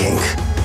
Kink.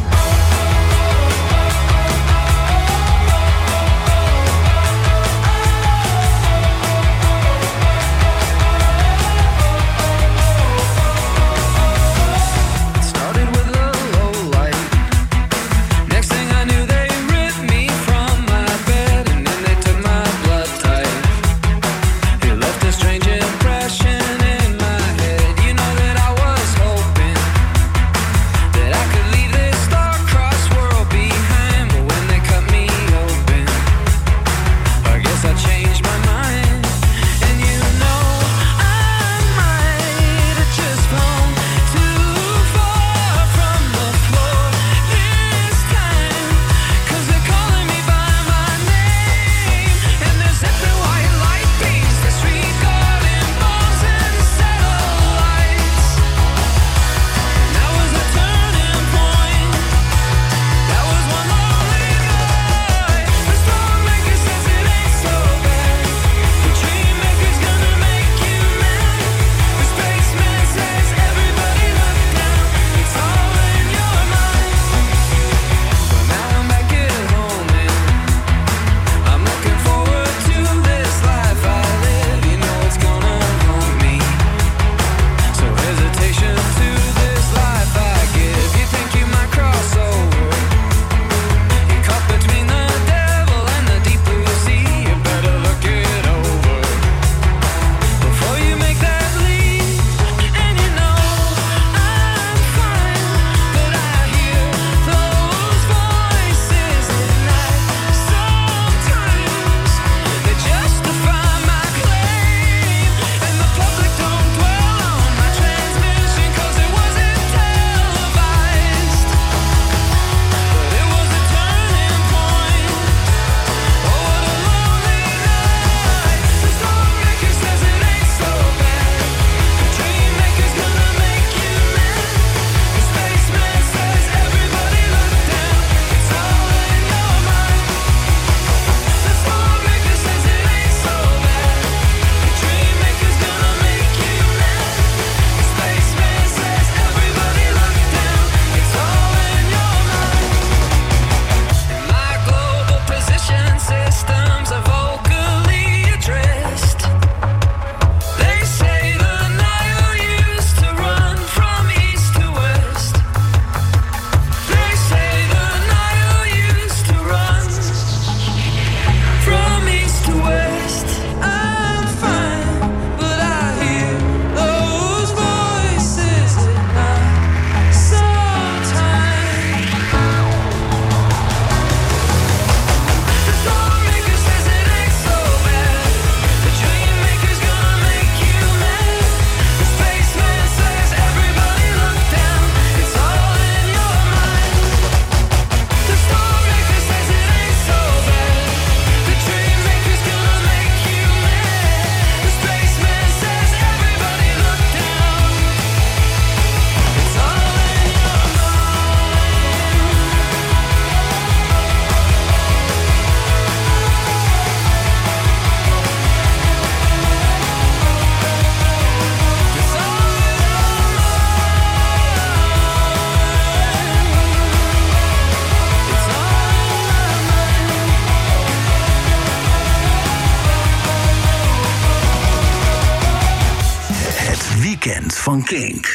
Weekend van Kink.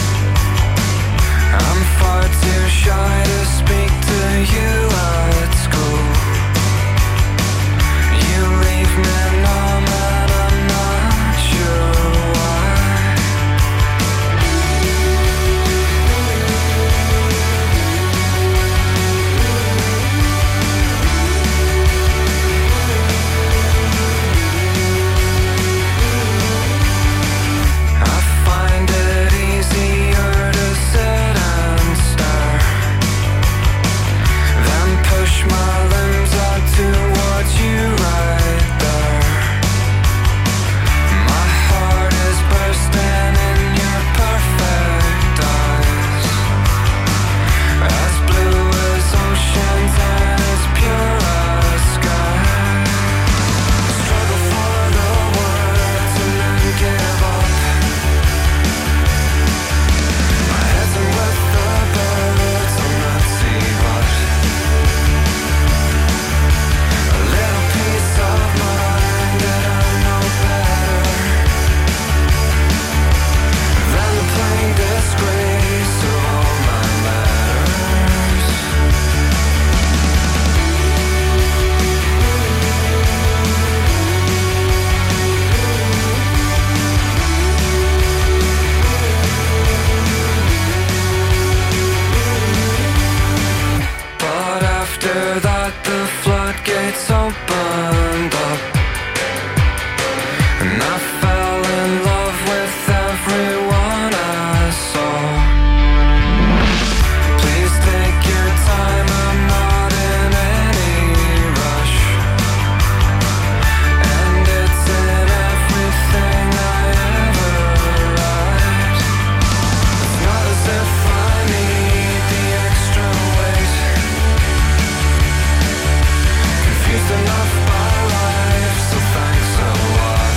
Shy to speak to you, it's floodgates opened up, and I fell in love with everyone I saw. Please take your time, I'm not in any rush, and it's in everything I ever write. It's not as if I need the extra weight, confused enough by life, so thanks a lot.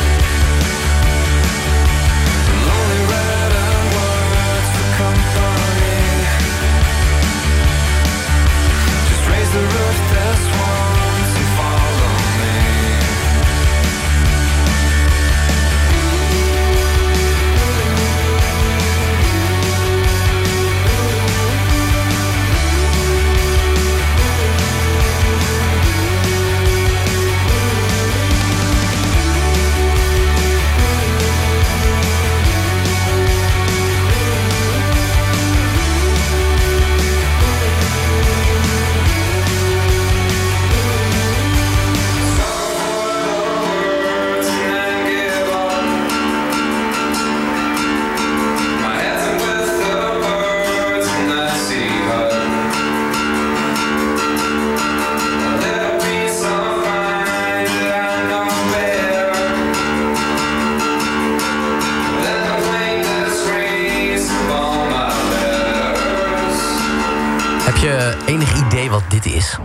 Lonely red and words for company. Just raise the roof this once and follow me. Heb je enig idee wat dit is?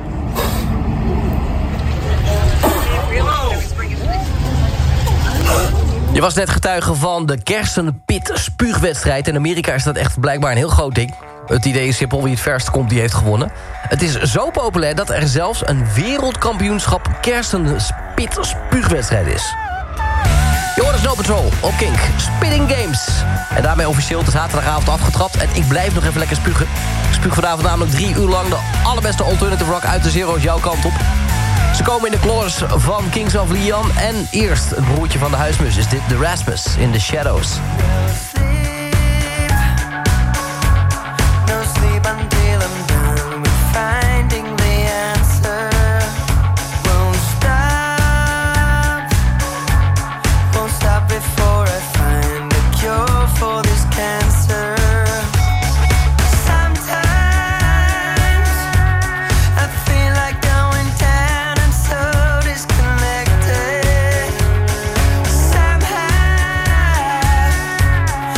Je was net getuige van de kersenpit spuugwedstrijd. In Amerika is dat echt blijkbaar een heel groot ding. Het idee is simpel, wie het verst komt, die heeft gewonnen. Het is zo populair dat er zelfs een wereldkampioenschap kersenpit spuugwedstrijd is. Je hoort Snow Patrol op Kink. Spitting Games. En daarmee officieel de zaterdagavond afgetrapt. En ik blijf nog even lekker spugen. Ik spuug vanavond namelijk 3 uur lang de allerbeste alternative rock uit de zero's jouw kant op. Ze komen in de klors van Kings of Leon. En eerst het broertje van de huismus is dit The Rasmus in The Shadows. No sleep until I'm done with finding the answer. Won't stop before I find a cure for this cancer. Sometimes I feel like going down and so disconnected. Somehow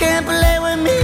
can't play with me.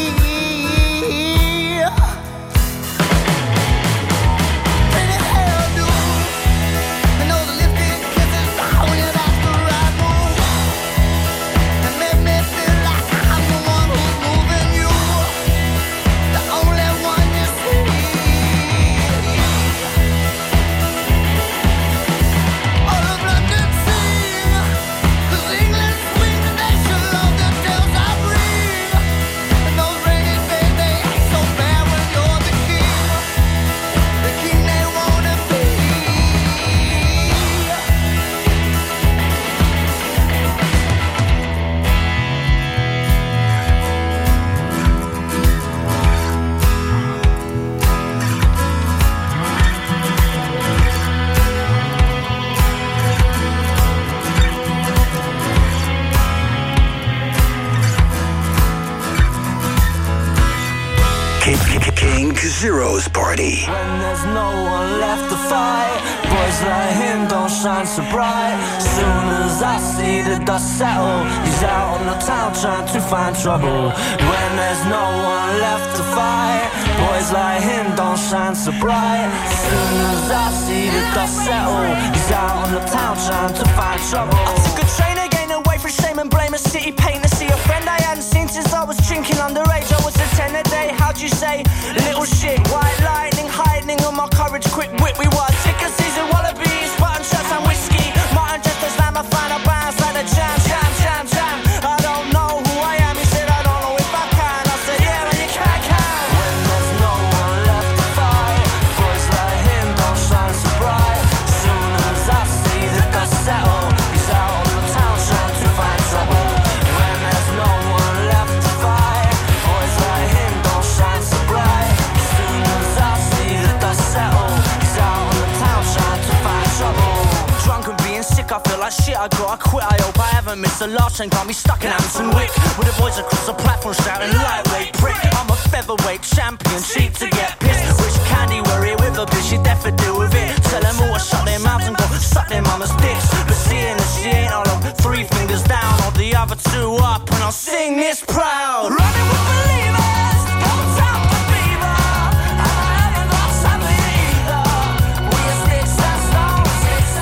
Kink Zero's party. When there's no one left to fight, boys like him don't shine so bright. Soon as I see the dust settle, he's out on the town trying to find trouble. When there's no one left to fight, boys like him don't shine so bright. Soon as I see the dust settle, he's out on the town trying to find trouble. I took a train again away from shame and blame, a city pain to see a friend I hadn't seen since I was drinking underage. I was a 10 a day, how'd you say? Little shit, white lightning, hiding on my courage, quick wit. We were ticker season wallabies, button shirts and whiskey. Martin just as Lamb, I find a bounce like a jam, jam, jam, jam. I don't know who I am, he said I don't know if I can. I said yeah, and you can. When there's no one left to fight, boys like him don't shine so bright. Soon as I see the dust settle, he's out on the town trying to find trouble. When there's no one left to fight, boys like him don't shine so bright. Soon as I see the dust settle, he's out on the town trying to find trouble. Drunk and being sick, I feel like shit, I gotta quit. I hope I haven't missed the last train, got me stuck in Hampton Wick with the boys across the platform shouting lightweight prick. I'm a featherweight champion, cheap to get pissed. Wish Candy were here with a bitch, she'd definitely deal with it. Tell them all to shut their mouths and go suck their mama's dicks. But seeing that she ain't all of 3 fingers down, or the other 2 up, and I'll sing this proud. Running with believers, don't tell the fever. I haven't got time for either. We are sticks and stones,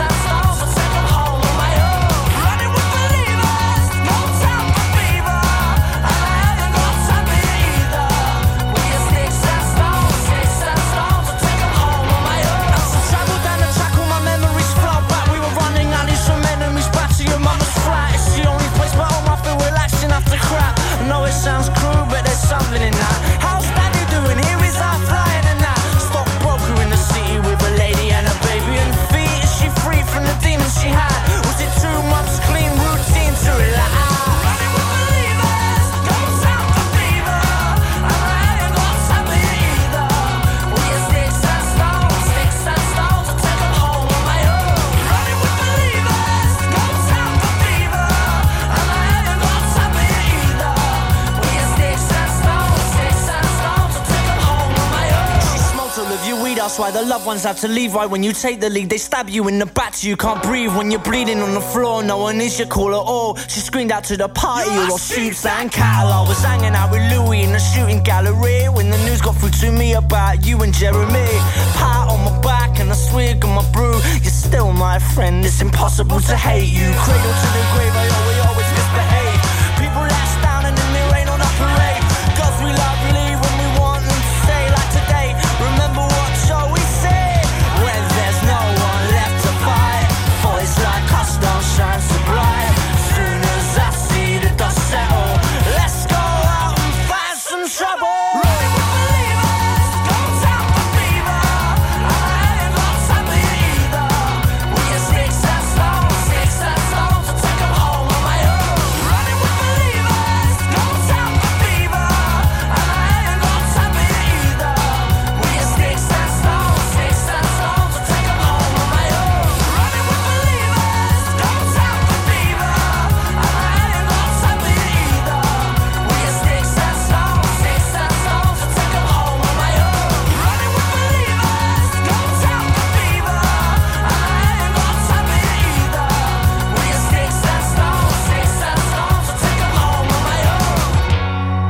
so take them home on my own. Running with believers, don't tell the fever. I haven't got time for either. We are sticks and stones, so take them home on my own. As I travel down the track, all my memories flow back. We were running alleys from enemies back to your mama's flat. It's the only place where home I feel relaxing after crap. I know it sounds cruel, but there's something in that. How's Daddy doing? Here is our flying and that. Stockbroker in the city with a lady and a baby and feet. Is she free from the demons she had? Was it 2 months clean routine to relax? Running with believers, don't sound the fever. I haven't got time for either. We are sticks and stones, so take them home on my own. Running with believers, don't sound the fever. I haven't got time for either. We are sticks and stones, so take them home on my own. She smoked all of your weed, that's why the loved ones have to leave. Right when you take the lead, they stab you in the back so you can't breathe. When you're bleeding on the floor, no one is your call at all. She screamed out to the party, all suits and cattle. I was hanging out with Louis in the shooting gallery when the news got through to me about you and Jeremy. Pat on my back and a swig of my brew. You're still my friend, it's impossible to hate you. Cradle to the grave, we always misbehave. People let us down and then they rain on our parade. Girls we love leave when we want them to stay. Like today, remember what Joey said? When there's no one left to fight, boys like us don't shine so bright. Soon as I see the dust settle, let's go out and find some trouble. Running with believers, don't tell the fever. I haven't got time for either. We are sticks and stones, so take them home on my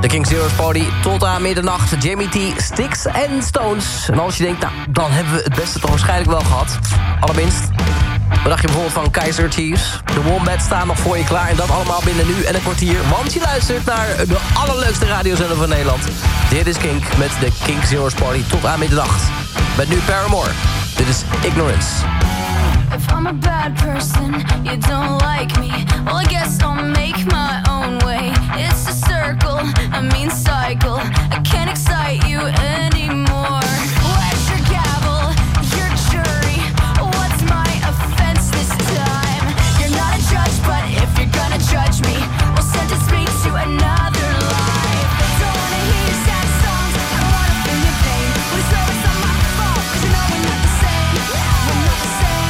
King Zero's Party tot aan middernacht. Jamie T, Sticks and Stones. En als je denkt, nou, dan hebben we het beste toch waarschijnlijk wel gehad. Allerminst. Wat dacht je bijvoorbeeld van Kaiser Chiefs? De Wombats staan nog voor je klaar. En dat allemaal binnen nu en een kwartier. Want je luistert naar de allerleukste radiozender van Nederland. Dit is Kink met de King Zero's Party tot aan middernacht. Met nu Paramore. Dit is Ignorance. If I'm a bad person, you don't like me, well, I guess I'll make my own way. It's a circle, a mean cycle. I can't excite you anymore. Where's your gavel, your jury? What's my offense this time? You're not a judge, but if you're gonna judge me, well, sentence me to another life. Don't wanna hear your sad songs, I don't wanna feel your pain. Please know it's not my fault, 'cause you know we're not the same. We're not the same.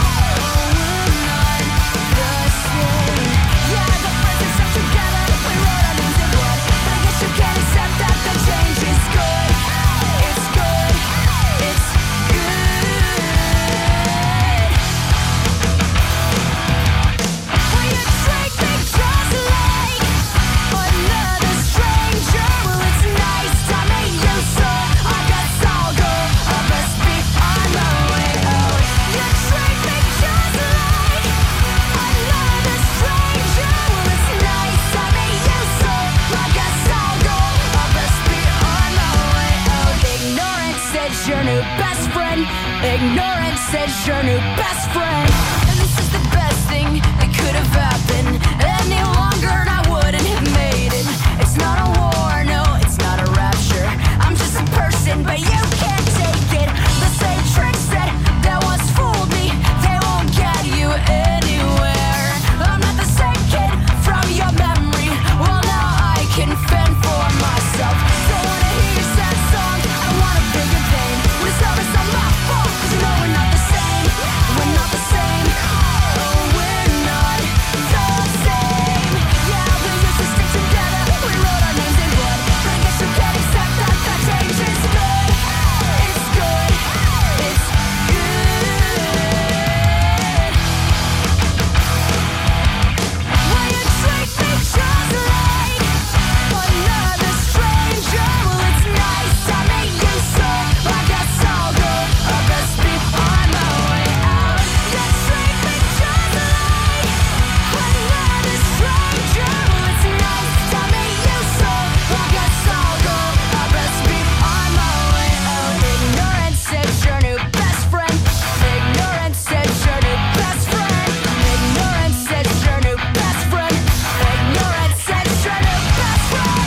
Ignorance says your new best friend. And this is the best thing that could have happened. Any longer and I wouldn't have made it. It's not a war, no, it's not a rapture. I'm just a person, but you can't take it. The same tricks that once fooled me, they won't get you anywhere. I'm not the same kid from your memory. Well, now I can fend for myself. Don't wanna hear your sad songs, I don't wanna feel your pain. When it's over, it's not my fault. You know we're not the same, we're not the same. Oh, we're not the same. Yeah, we used to stick together, we wrote our names in blood. But I guess you can't accept that change is good. It's good, it's good. When you treat me just like another stranger, well, it's nice to meet you, so I guess I'll go. I best be on my way out. You treat me just like another stranger. Well, it's nice to meet you, so I guess I'll go. I best be on my way out. Ignorance says your new best friend. Ignorance says your new best friend. Ignorance says your new best friend. Ignorance says your new best friend.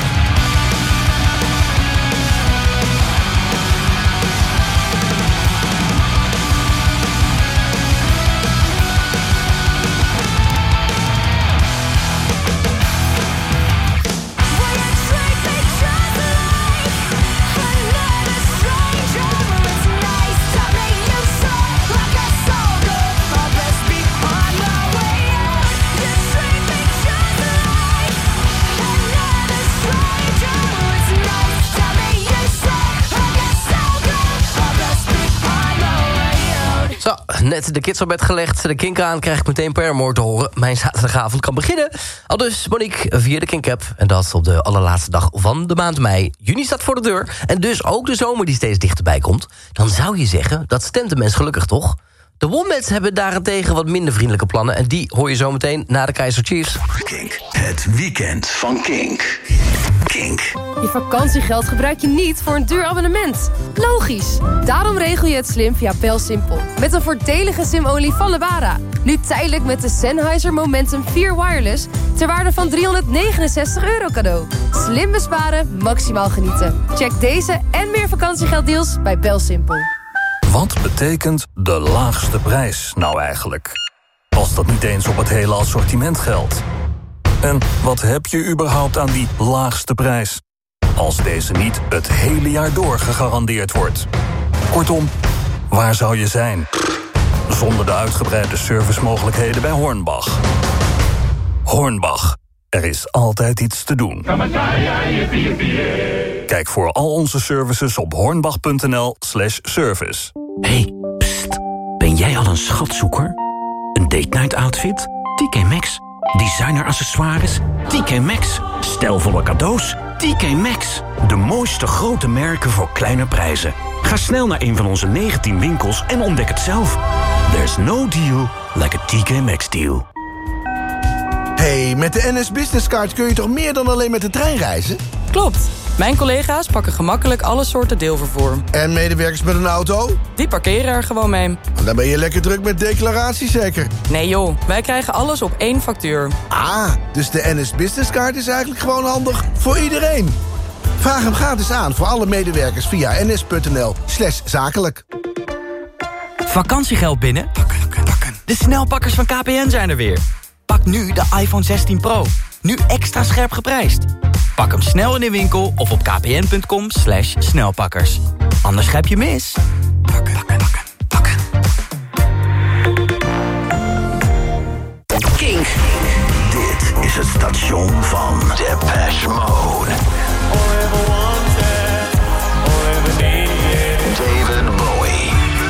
When you treat me just like another stranger, well, it's nice to meet you, so I guess I'll go. I best be on my way out. You treat me just like another stranger, well, it's nice to meet you, so I guess I'll go. I best be on my way out. Zo, net de kids op bed gelegd, de Kink aan, krijg ik meteen Paramore te horen. Mijn zaterdagavond kan beginnen. Al dus Monique via de Kink-app. En dat op de allerlaatste dag van de maand mei. Juni staat voor de deur. En dus ook de zomer die steeds dichterbij komt. Dan zou je zeggen, dat stemt de mens gelukkig toch? De Wombats hebben daarentegen wat minder vriendelijke plannen. En die hoor je zo meteen na de Kaiser Chiefs. Kink. Het weekend van Kink. Kink. Je vakantiegeld gebruik je niet voor een duur abonnement. Logisch. Daarom regel je het slim via BelSimpel. Met een voordelige SIM-only van Lebara. Nu tijdelijk met de Sennheiser Momentum 4 Wireless... ter waarde van €369 cadeau. Slim besparen, maximaal genieten. Check deze en meer vakantiegelddeals bij BelSimpel. Wat betekent de laagste prijs nou eigenlijk? Als dat niet eens op het hele assortiment geldt. En wat heb je überhaupt aan die laagste prijs? Als deze niet het hele jaar door gegarandeerd wordt. Kortom, waar zou je zijn? Zonder de uitgebreide servicemogelijkheden bij Hornbach. Hornbach, er is altijd iets te doen. Kijk voor al onze services op hornbach.nl/service. Hey, pst. Ben jij al een schatzoeker? Een date night outfit? TK Maxx. Designer accessoires? TK Maxx. Stijlvolle cadeaus? TK Maxx. De mooiste grote merken voor kleine prijzen. Ga snel naar een van onze 19 winkels en ontdek het zelf. There's no deal like a TK Maxx deal. Hey, met de NS Business Card kun je toch meer dan alleen met de trein reizen? Klopt. Mijn collega's pakken gemakkelijk alle soorten deelvervoer. En medewerkers met een auto? Die parkeren er gewoon mee. Dan ben je lekker druk met declaratie zeker? Nee joh, wij krijgen alles op één factuur. Ah, dus de NS Business Card is eigenlijk gewoon handig voor iedereen. Vraag hem gratis aan voor alle medewerkers via ns.nl/zakelijk. Vakantiegeld binnen? De snelpakkers van KPN zijn er weer. Pak nu de iPhone 16 Pro. Nu extra scherp geprijsd. Pak hem snel in de winkel of op kpn.com/snelpakkers. Anders grijp je mis. Pakken. Kink. Dit is het station van Depeche Mode. David Bowie.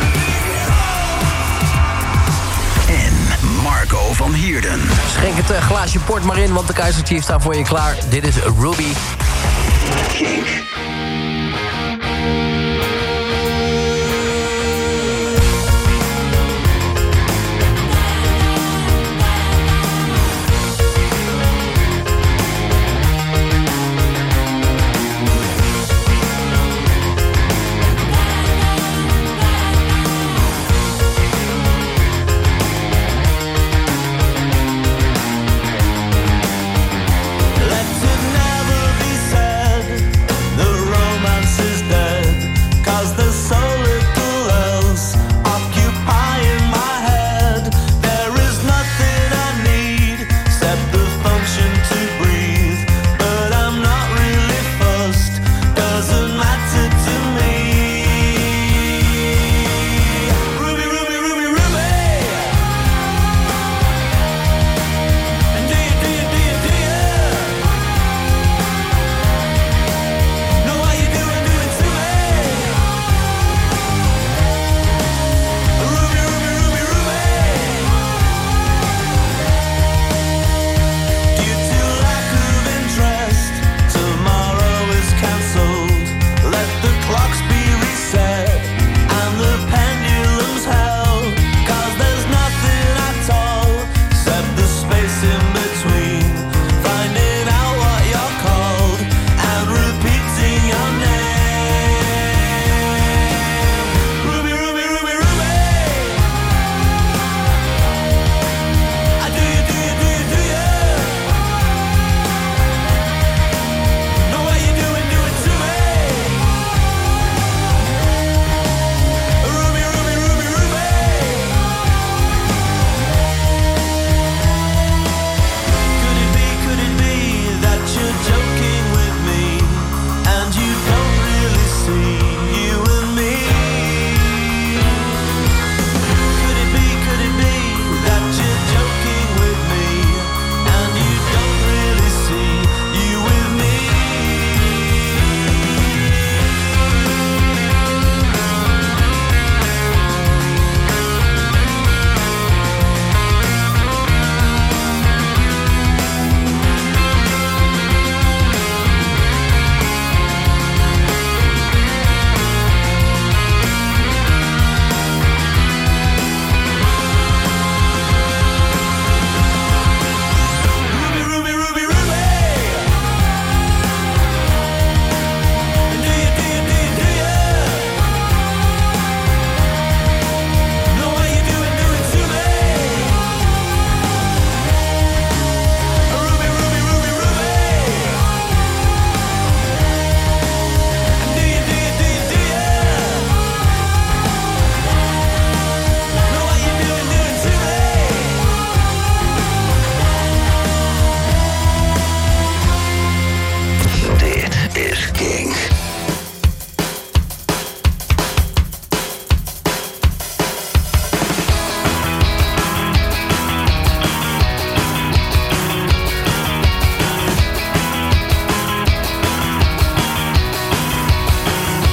En Marco van Heerden. Schenk het glaasje port maar in, want de Kaiser Chiefs staan voor je klaar. Dit is Ruby. Kink.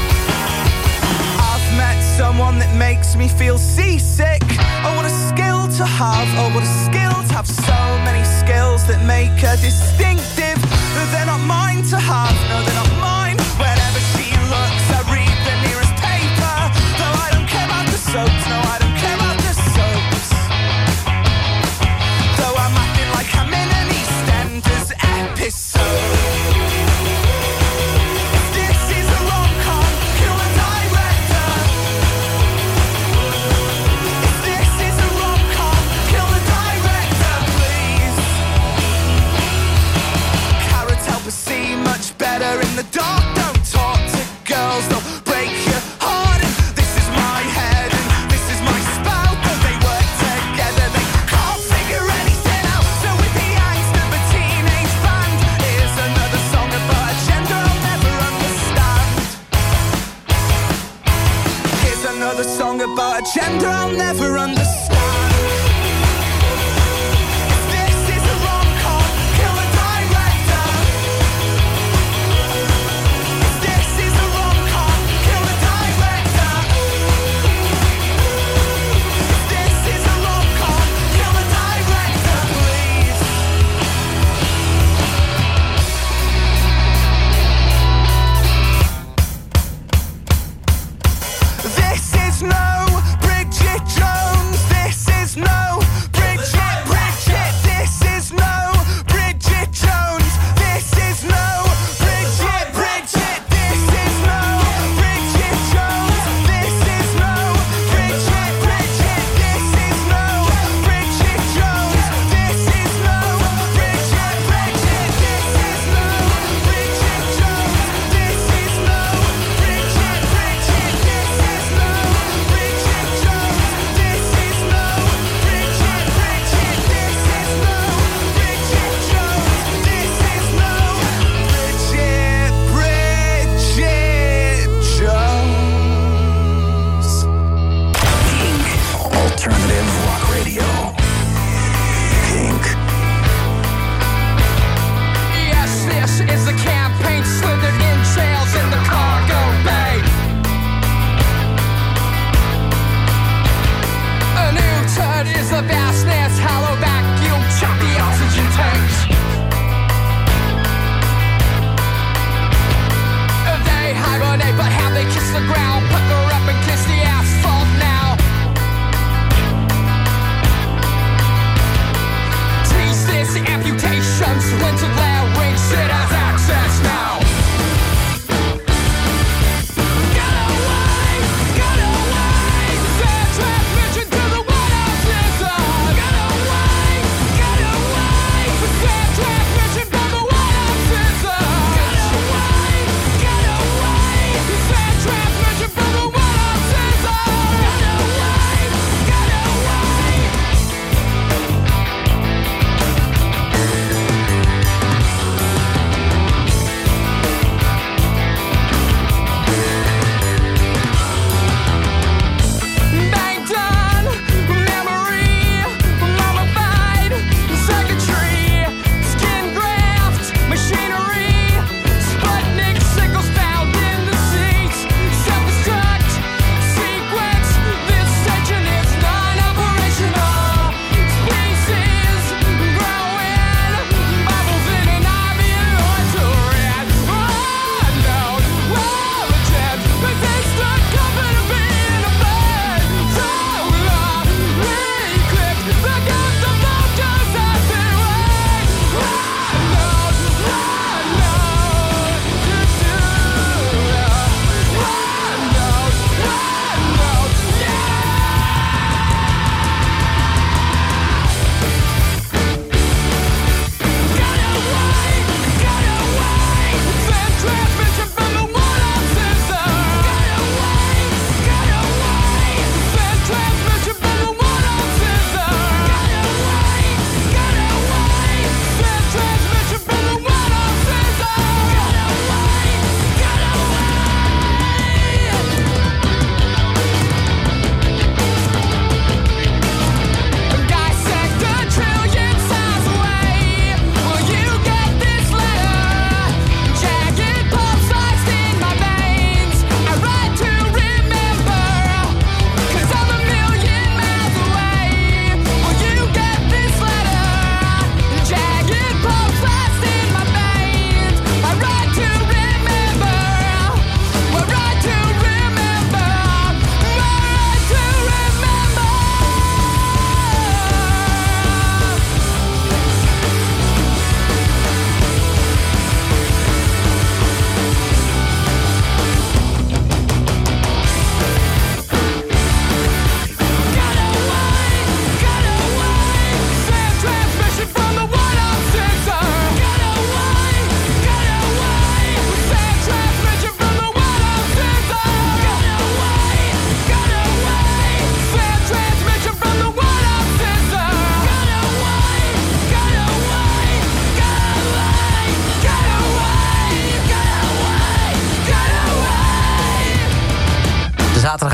someone that makes me feel seasick. I want a skill to to have? Oh, what a skill to have so many skills that make her distinctive. They're not mine to have, no, they're not mine. Whenever she looks, I read the nearest paper. Though I don't care about the soaps, no, I don't care about the soaps. Though I'm acting like I'm in an EastEnders episode. See much better in the dark. Don't talk to girls, they'll break your heart. And this is my head and this is my spout. Though they work together, they can't figure anything out. So with the angst of a teenage band, here's another song about a gender I'll never understand. Here's another song about a gender I'll never understand. No Bridget Jones, this is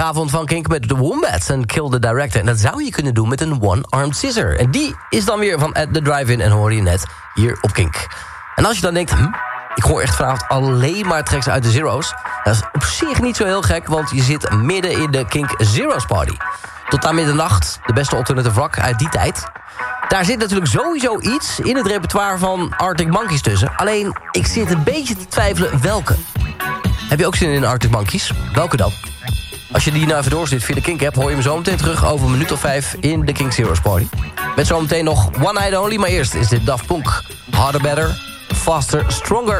vrijdagavond van Kink met de Wombats en Kill the Director. En dat zou je kunnen doen met een one-armed scissor. En die is dan weer van The Drive-In en hoor je net hier op Kink. En als je dan denkt, ik hoor echt vanavond alleen maar tracks uit de Zero's. Dat is op zich niet zo heel gek, want je zit midden in de Kink Zero's Party. Tot aan middernacht, de beste alternative rock uit die tijd. Daar zit natuurlijk sowieso iets in het repertoire van Arctic Monkeys tussen. Alleen, ik zit een beetje te twijfelen welke. Heb je ook zin in Arctic Monkeys? Welke dan? Als je die nou even doorzit via de Kink-app... hoor je me zo meteen terug over een minuut of 5 in de Kink Zero's Party. Met zo meteen nog One Night Only, maar eerst is dit Daft Punk. Harder, Better, Faster, Stronger.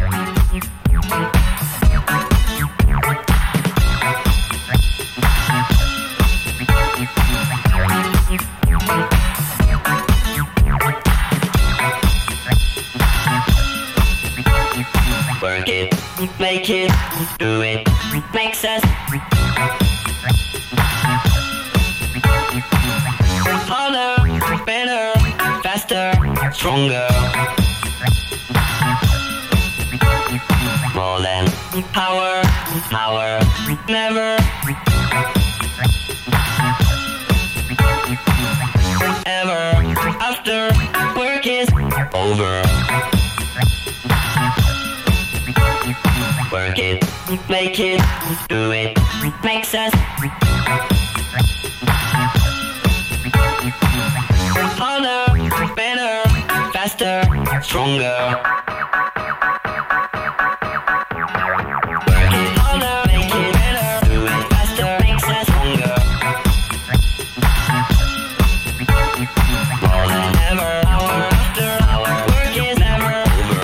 Work it, make it, do it, makes us harder, better, faster, stronger. More than power, power, never. Ever, after work is over. Work it, make it, do it, makes us harder, better, faster, stronger. Work it harder, make it better, do it faster, makes us stronger. More than ever, hour after hour, work is never over.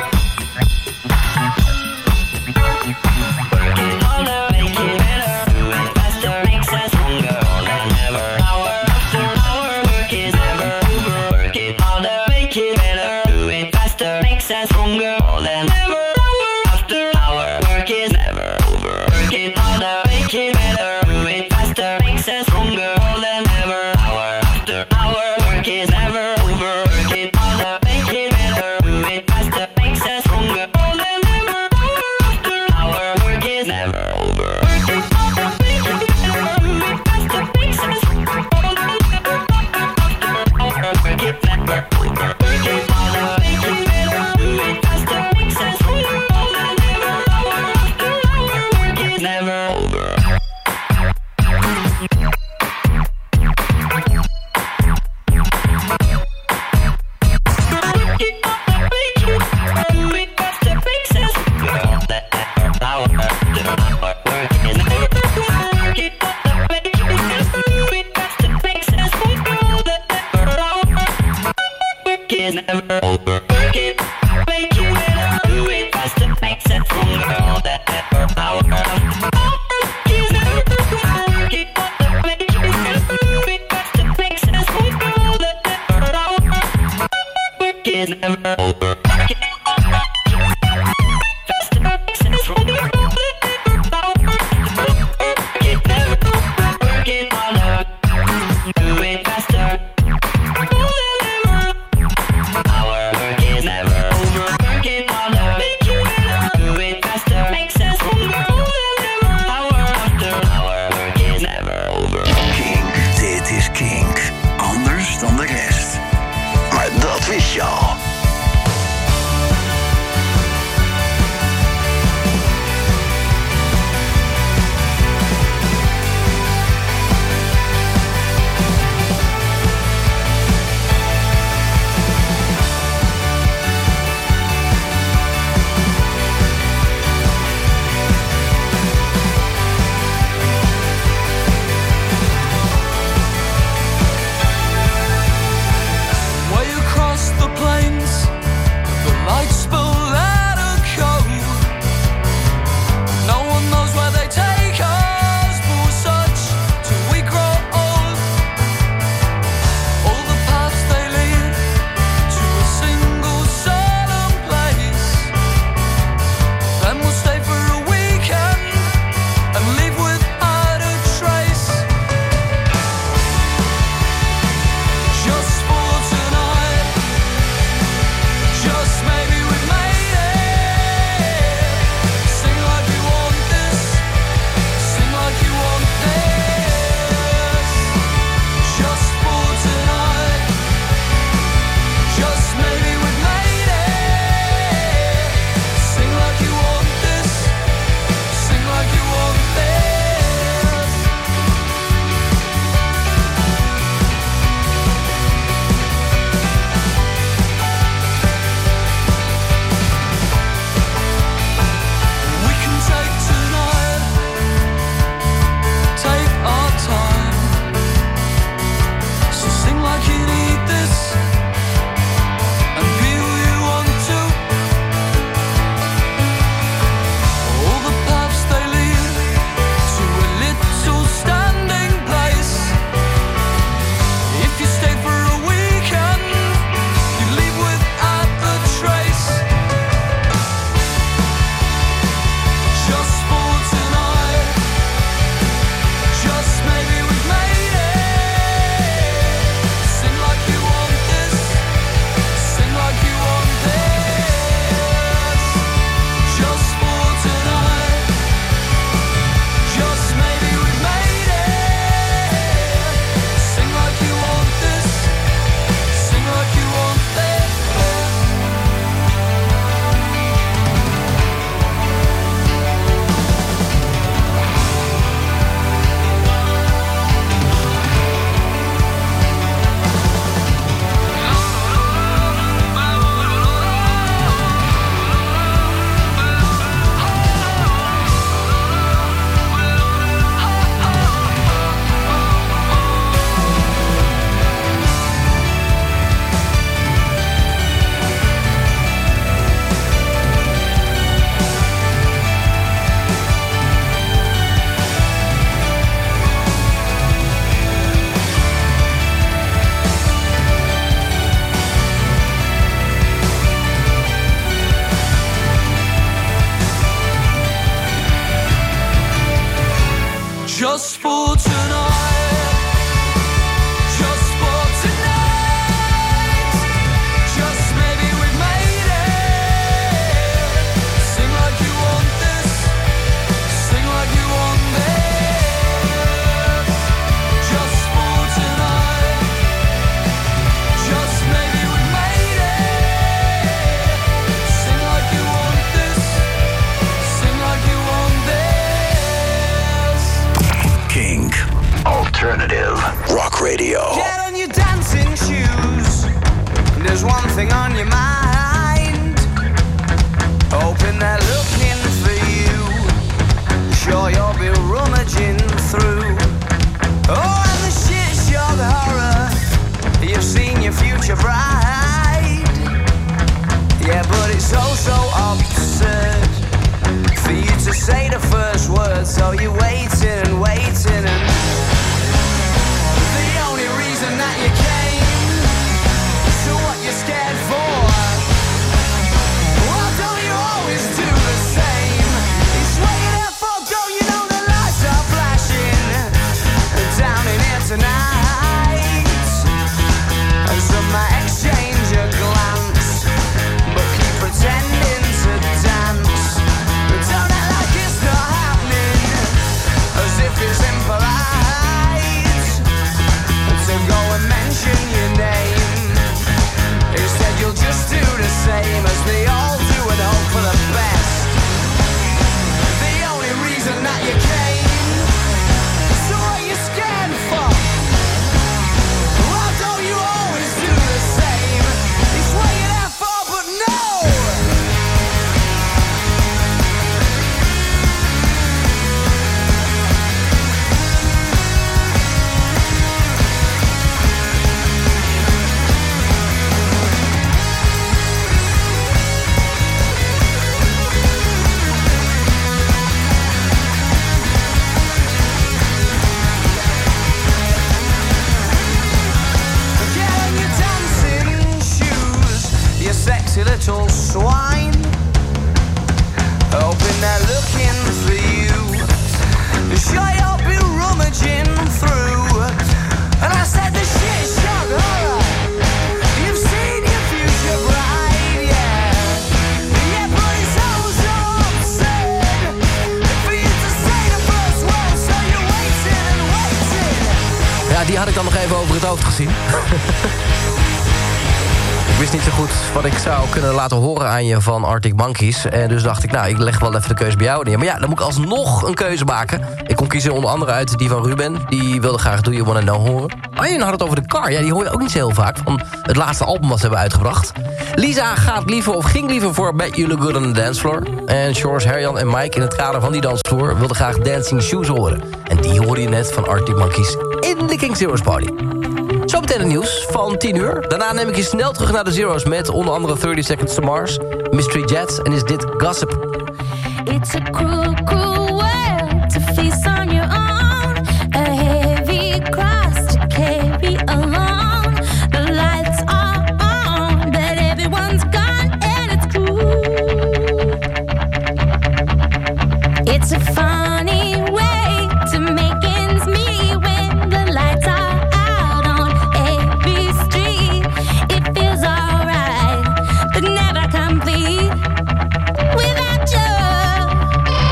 Work it harder, make it better, do it faster, makes us stronger. More than ever, hour after hour, work is never over. Work it harder, make it better, do it faster, makes us stronger. More than ever, hour after hour, work is never over. Work it harder, make it better, do it faster, makes us stronger. More than ever, hour after hour, work is never over. Work it harder, make it better, do it faster, makes us stronger. More than ever, hour after hour, work is never over. Work it harder, make it better, do it faster, makes us stronger. More than ever, hour after hour, work is never over. Work it harder, make it better, do it faster, makes us stronger. More than ever, hour after hour, work is never over. Never over. Work it, make it better, do it faster, makes it stronger. All that ever power. Work is never over. Work it, make it better, do it faster, makes it stronger. All that ever power. Work is never over. Work it faster, makes it stronger. All that ever power. Work it never over. Work it harder, do it faster. Wist je al? Way across the plain Just for tonight. Just for tonight. Just maybe we made it. Sing like you want this. Sing like you want this. Just for tonight. Just maybe we made it. Sing like you want this. Sing like you want this. Kink. Alternative Rock Radio. Get on your dancing shoes. There's one thing on your mind. Hoping they're looking for you. Sure you'll be rummaging through. Oh, and the shit shock horror. You've seen your future bride. Yeah, but it's so absurd for you to say the first word. So you're waiting and waiting and the only reason that you came. So what you scared for? Well, don't you always do the same? It's what you're there for, don't you know the lights are flashing down in here tonight? And some might exchange a glance, but keep pretending to dance. But don't act like it's not happening, as if it's impolite to go and mention your name. Instead you'll just do the same as they all do and hope for the best. The only reason that you came. So what you scared for? Why don't you always do the same? It's what you're there for, but no. Get on your dancing shoes, you sexy little swine. Hoping they're looking for you. Sure you'll be rummaging through. And I said the shit shock horror. You've seen your future bride, yeah. Yeah, but it's so absurd for you to say the first word. So you're waiting and waiting. Ja, die had ik dan nog even over het hoofd gezien. Ik wist niet zo goed wat ik zou kunnen laten horen aan je van Arctic Monkeys. En dus dacht ik, nou, ik leg wel even de keuze bij jou neer. Maar ja, dan moet ik alsnog een keuze maken. Ik kon kiezen onder andere uit die van Ruben. Die wilde graag Do You Wanna Know horen. Arjen had het over de Car. Ja, die hoor je ook niet zo heel vaak. Van het laatste album wat ze hebben uitgebracht. Lisa ging liever voor Bet You Look Good on the Dance Floor. En Shores, Herjan en Mike in het kader van die dansvloer wilden graag Dancing Shoes horen. En die hoorde je net van Arctic Monkeys in de King Zero's Party. Zo meteen het nieuws van 10 uur. Daarna neem ik je snel terug naar de Zero's met onder andere 30 Seconds to Mars, Mystery Jets en is dit Gossip. It's a cruel, cruel world to face on your own. A heavy cross to carry along. The lights are on, but everyone's gone and it's cruel. It's a funny way to make ends meet when the lights are out on every street. It feels alright, but never complete without you.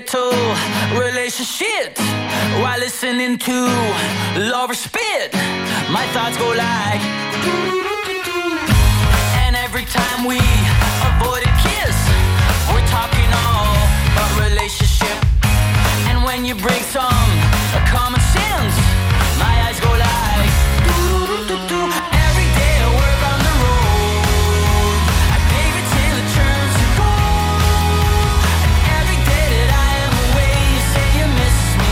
little relationship while listening to lovers spit. My thoughts go like, and every time we avoid a kiss, we're talking all about relationship. And when you bring some common sense, my eyes go like, do-do-do-do. Every day I work on the road, I pave it till it turns to gold. And every day that I am away, you say you miss me.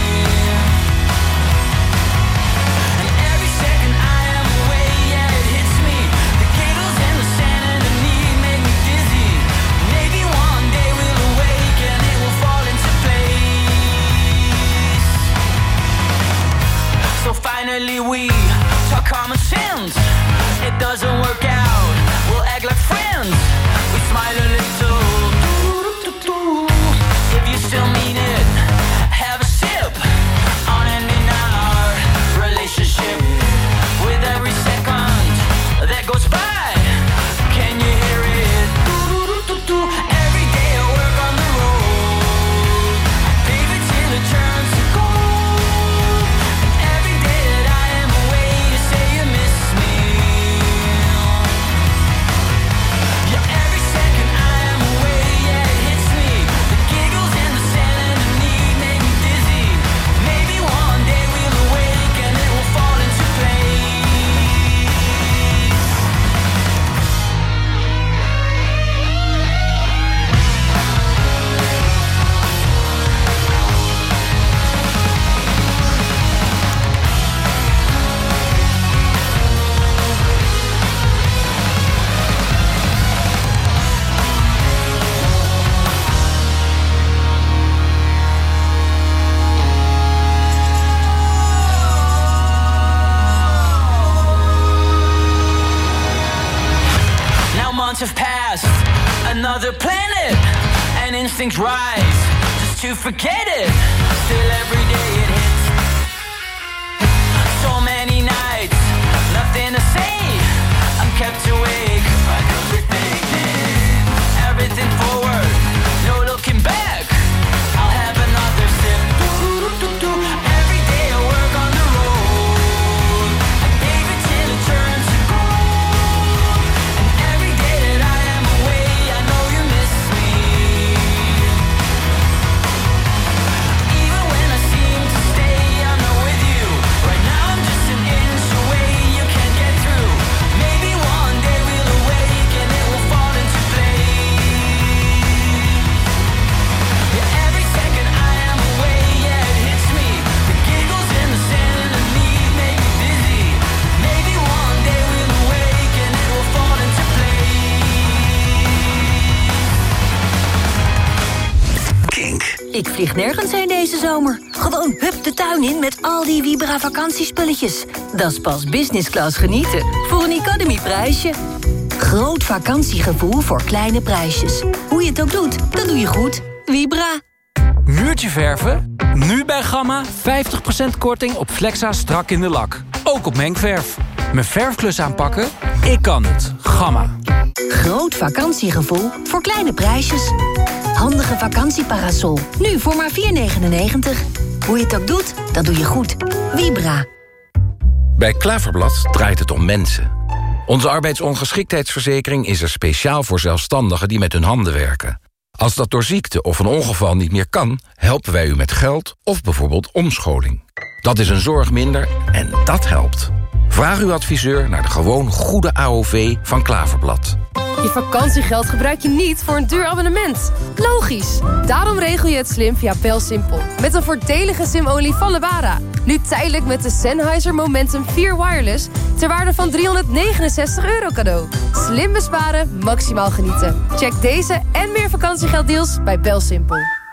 And every second I am away, yeah, it hits me. The giggles and the sand and the need make me dizzy. Maybe one day we'll awake and it will fall into place. So finally we talk common sense. It doesn't work out, we'll act like friends. We smile a little. If you still mean it, have a sip on ending our relationship. With every second that goes by, can you hear it? Every day I work on the road, I pave it till it turns to gold. And every day that I am away, you say you miss me. Yeah, every second I am away, yeah, it hits me. The giggles and the sand and the need make me dizzy. Maybe one day we'll awake and it will fall into place. Now months have passed, another planet, and instincts rise just to forget it. Still every day it hits. So many nights, nothing to say. I'm kept awake, I know we're thinking everything forward, no looking back. I'll have another sip. Every day I work on the road, I gave it till it turns to gold. And every day that I am away, I know you miss me. Even when I seem to stay, I'm not with you. Right now I'm just an inch away, you can't get through. Maybe one day we'll awake and it will fall into place. Yeah, every second I am away, yeah, it hits me. The giggles and the sand and the need make me dizzy. Maybe one day we'll awake and it will fall into place. Kink. Ik vlieg nergens heen deze zomer. Gewoon hup de tuin in met al die Vibra vakantiespulletjes. Dat is pas business class genieten. Voor een economy prijsje. Groot vakantiegevoel voor kleine prijsjes. Hoe je het ook doet, dat doe je goed. Vibra. Muurtje verven? Nu bij Gamma 50% korting op Flexa strak in de lak. Ook op mengverf. Mijn verfklus aanpakken? Ik kan het. Gamma. Groot vakantiegevoel voor kleine prijsjes. Handige vakantieparasol. Nu voor maar €4,99. Hoe je het ook doet, dat doe je goed. Vibra. Bij Klaverblad draait het om mensen. Onze arbeidsongeschiktheidsverzekering is er speciaal voor zelfstandigen die met hun handen werken. Als dat door ziekte of een ongeval niet meer kan, helpen wij u met geld of bijvoorbeeld omscholing. Dat is een zorg minder en dat helpt. Vraag uw adviseur naar de gewoon goede AOV van Klaverblad. Je vakantiegeld gebruik je niet voor een duur abonnement. Logisch. Daarom regel je het slim via BelSimpel. Met een voordelige SIM-only van Lebara. Nu tijdelijk met de Sennheiser Momentum 4 Wireless... ter waarde van €369 cadeau. Slim besparen, maximaal genieten. Check deze en meer vakantiegelddeals bij BelSimpel.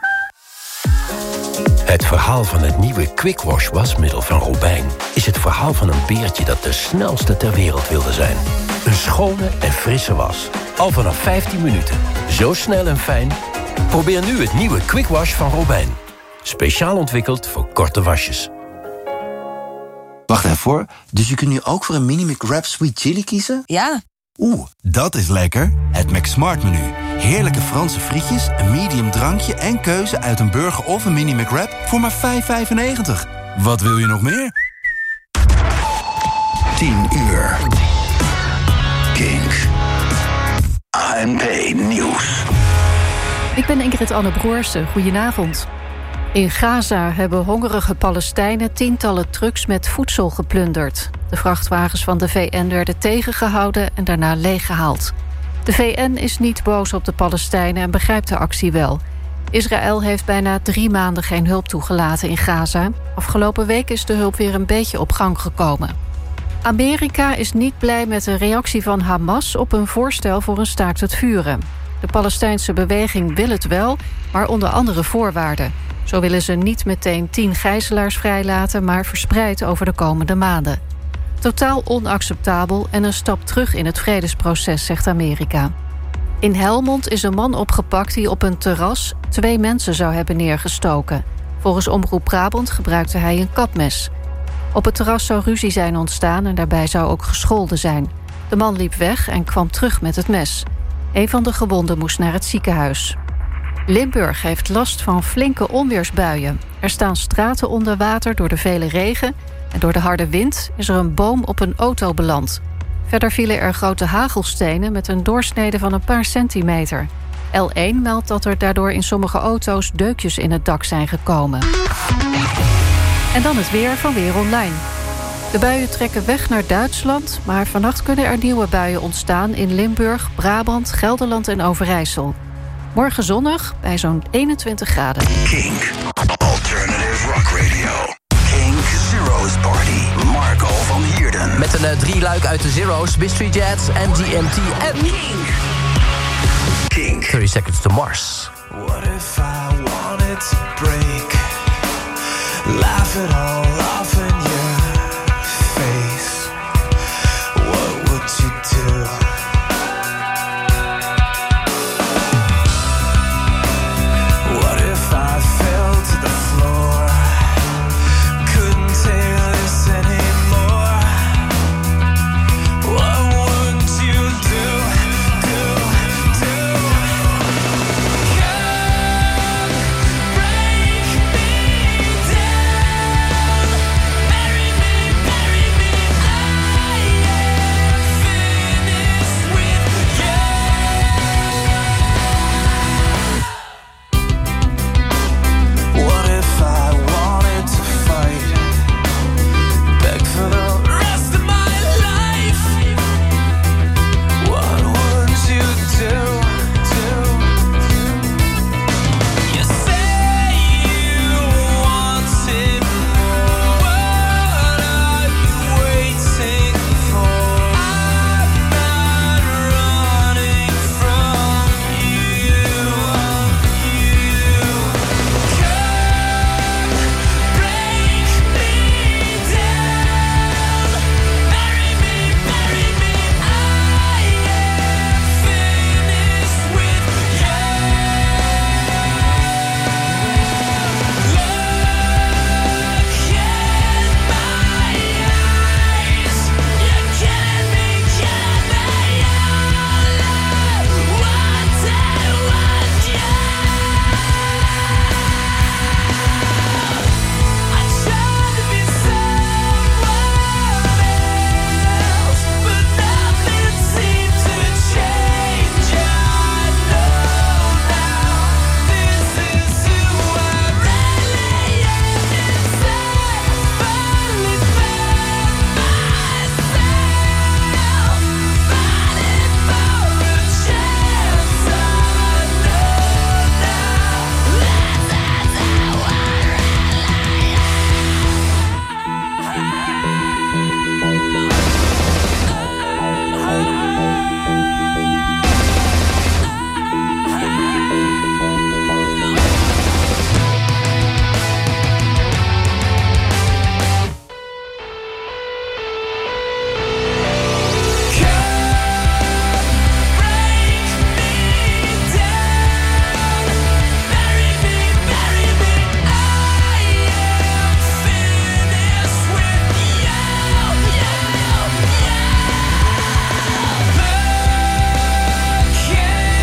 Het verhaal van het nieuwe Quick Wash wasmiddel van Robijn... is het verhaal van een beertje dat de snelste ter wereld wilde zijn. Een schone en frisse was. Al vanaf 15 minuten. Zo snel en fijn. Probeer nu het nieuwe Quick Wash van Robijn. Speciaal ontwikkeld voor korte wasjes. Wacht even hoor. Dus je kunt nu ook voor een Mini McWrap Sweet Chili kiezen? Ja. Oeh, dat is lekker. Het McSmart menu. Heerlijke Franse frietjes, een medium drankje en keuze uit een burger of een mini McWrap voor maar €5,95. Wat wil je nog meer? 10 uur. Kink. ANP Nieuws. Ik ben Ingrid Anne Broersen. Goedenavond. In Gaza hebben hongerige Palestijnen tientallen trucks met voedsel geplunderd. De vrachtwagens van de VN werden tegengehouden en daarna leeggehaald. De VN is niet boos op de Palestijnen en begrijpt de actie wel. Israël heeft bijna 3 maanden geen hulp toegelaten in Gaza. Afgelopen week is de hulp weer een beetje op gang gekomen. Amerika is niet blij met de reactie van Hamas op een voorstel voor een staakt het vuren. De Palestijnse beweging wil het wel, maar onder andere voorwaarden. Zo willen ze niet meteen 10 gijzelaars vrijlaten, maar verspreid over de komende maanden. Totaal onacceptabel en een stap terug in het vredesproces, zegt Amerika. In Helmond is een man opgepakt die op een terras 2 mensen zou hebben neergestoken. Volgens Omroep Brabant gebruikte hij een kapmes. Op het terras zou ruzie zijn ontstaan en daarbij zou ook gescholden zijn. De man liep weg en kwam terug met het mes. Een van de gewonden moest naar het ziekenhuis. Limburg heeft last van flinke onweersbuien. Er staan straten onder water door de vele regen en door de harde wind is er een boom op een auto beland. Verder vielen er grote hagelstenen met een doorsnede van een paar centimeter. L1 meldt dat er daardoor in sommige auto's deukjes in het dak zijn gekomen. En dan het weer van Weer Online. De buien trekken weg naar Duitsland, maar vannacht kunnen er nieuwe buien ontstaan in Limburg, Brabant, Gelderland en Overijssel. Morgen zonnig bij zo'n 21 graden. Kink. Alternative Rock Radio. Kink Zero's Party. Marco van Heerden. Met een 3-luik uit de Zero's, Mystery Jets, MGMT en Kink. 30 Seconds to Mars. What if I wanted to break? Laugh it all off